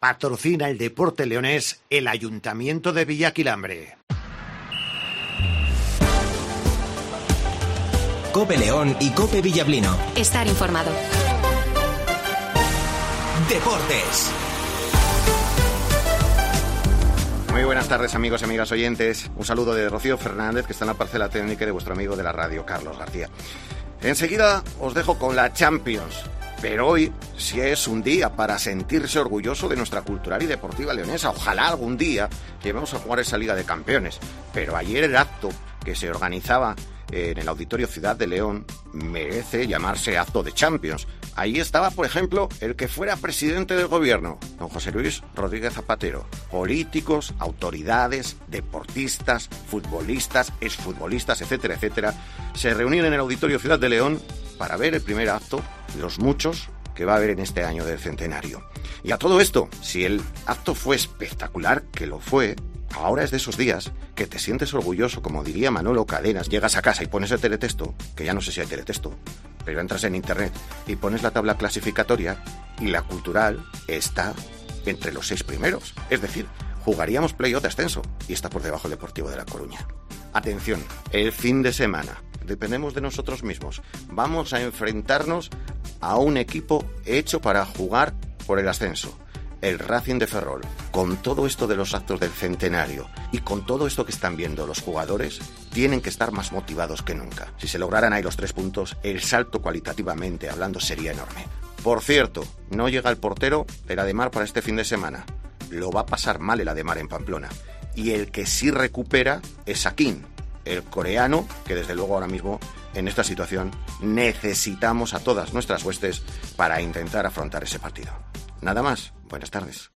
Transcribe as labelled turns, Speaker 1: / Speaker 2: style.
Speaker 1: Patrocina el deporte leonés el Ayuntamiento de Villaquilambre.
Speaker 2: COPE León y COPE Villablino.
Speaker 3: Estar informado.
Speaker 2: Deportes.
Speaker 4: Muy buenas tardes, amigos y amigas oyentes. Un saludo de Rocío Fernández, que está en la parcela técnica, de vuestro amigo de la radio, Carlos García. Enseguida os dejo con la Champions, pero hoy sí es un día para sentirse orgulloso de nuestra cultural y deportiva leonesa. Ojalá algún día lleguemos a jugar esa Liga de Campeones, pero ayer el acto que se organizaba en el Auditorio Ciudad de León merece llamarse acto de Champions. Ahí estaba, por ejemplo, el que fuera presidente del gobierno, don José Luis Rodríguez Zapatero. Políticos, autoridades, deportistas, futbolistas, exfutbolistas, etcétera, etcétera, se reunieron en el Auditorio Ciudad de León para ver el primer acto de los muchos que va a haber en este año del centenario. Y a todo esto, si el acto fue espectacular, que lo fue, ahora es de esos días que te sientes orgulloso, como diría Manolo Cadenas. Llegas a casa y pones el teletexto, que ya no sé si hay teletexto, pero entras en internet y pones la tabla clasificatoria y la cultural está entre los 6 primeros. Es decir, jugaríamos play-off de ascenso y está por debajo el Deportivo de La Coruña. Atención, el fin de semana dependemos de nosotros mismos. Vamos a enfrentarnos a un equipo hecho para jugar por el ascenso. El Racing de Ferrol. Con todo esto de los actos del centenario y con todo esto que están viendo los jugadores, tienen que estar más motivados que nunca. Si se lograran ahí los 3 puntos, el salto cualitativamente hablando sería enorme. Por cierto, no llega el portero el Ademar para este fin de semana. Lo va a pasar mal el Ademar en Pamplona. Y el que sí recupera es Sakin, el coreano, que desde luego ahora mismo en esta situación necesitamos a todas nuestras huestes para intentar afrontar ese partido. Nada más. Buenas tardes.